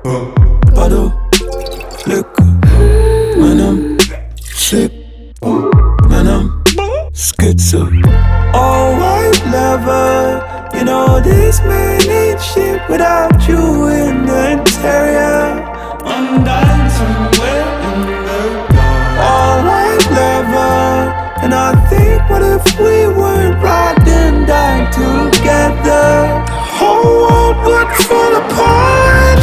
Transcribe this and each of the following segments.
Bottle, liquor, man I'm sick, man I'm schizo. All white leather, you know this man ain't shit without you in the interior. I'm dying somewhere in the dark. All white leather, and I think what if we weren't riding down together? The whole world would fall apart.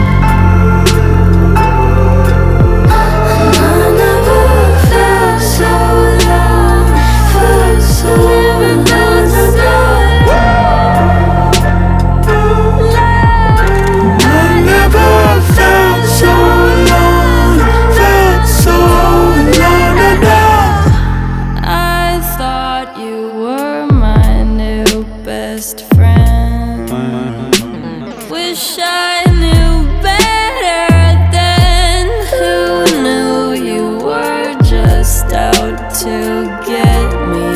Best friend. Wish I knew better then. Who knew you were just out to get me?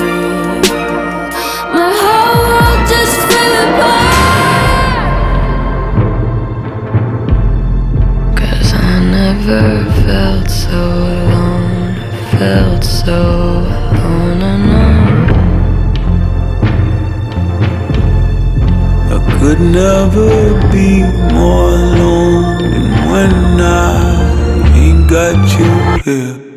My whole world just fell apart. 'Cause I never felt so alone. Felt so alone enough. Could never be more alone than when I ain't got you here.